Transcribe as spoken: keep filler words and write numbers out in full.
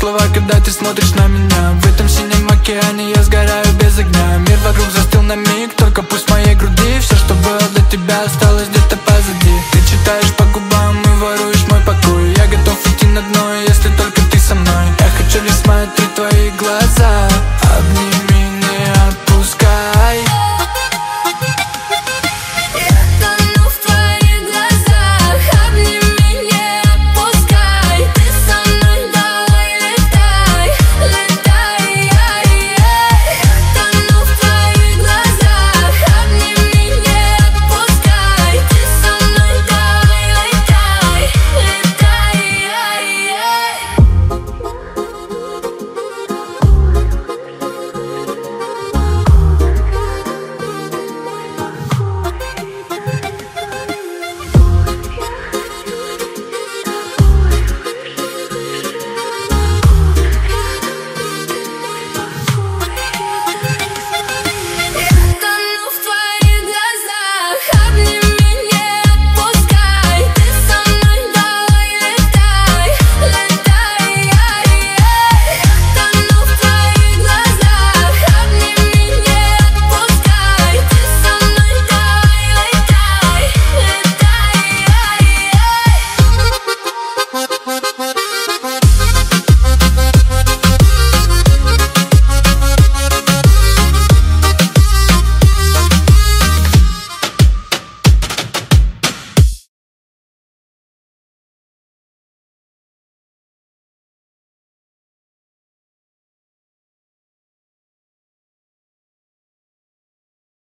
слова, когда ты смотришь на меня. В этом синем океане я сгораю без огня. Мир вокруг застыл на миг, только пусть в моей груди все, что было для тебя, осталось где-то